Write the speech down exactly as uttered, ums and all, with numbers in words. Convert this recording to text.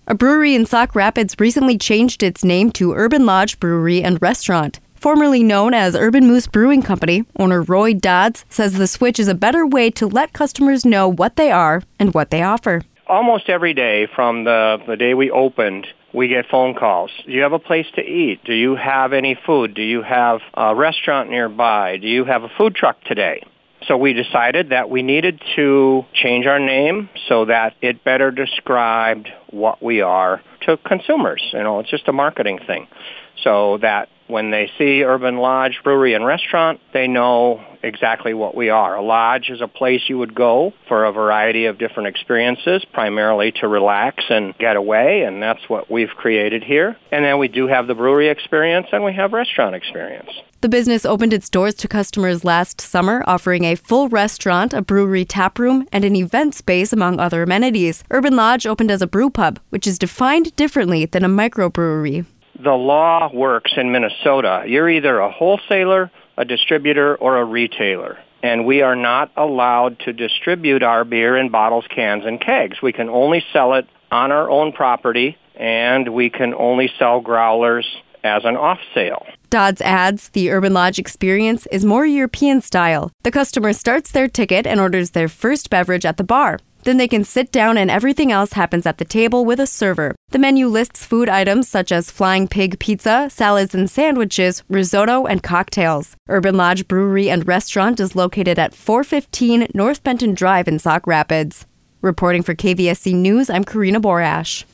A brewery in Sauk Rapids recently changed its name to Urban Lodge Brewery and Restaurant. Formerly known as Urban Moose Brewing Company, owner Roy Dodds says the switch is a better way to let customers know what they are and what they offer. Almost every day from the, the day we opened, we get phone calls. Do you have a place to eat? Do you have any food? Do you have a restaurant nearby? Do you have a food truck today? So we decided that we needed to change our name so that it better described what we are to consumers. You know, it's just a marketing thing. So that when they see Urban Lodge Brewery and Restaurant, they know exactly what we are. A lodge is a place you would go for a variety of different experiences, primarily to relax and get away, and that's what we've created here. And then we do have the brewery experience, and we have restaurant experience. The business opened its doors to customers last summer, offering a full restaurant, a brewery taproom, and an event space, among other amenities. Urban Lodge opened as a brew pub, which is defined differently than a microbrewery. The law works in Minnesota. You're either a wholesaler, a distributor, or a retailer. And we are not allowed to distribute our beer in bottles, cans, and kegs. We can only sell it on our own property, and we can only sell growlers as an off-sale. Dodds adds the Urban Lodge experience is more European style. The customer starts their ticket and orders their first beverage at the bar. Then they can sit down and everything else happens at the table with a server. The menu lists food items such as Flying Pig pizza, salads and sandwiches, risotto, and cocktails. Urban Lodge Brewery and Restaurant is located at four fifteen North Benton Drive in Sauk Rapids. Reporting for K V S C News, I'm Karina Borash.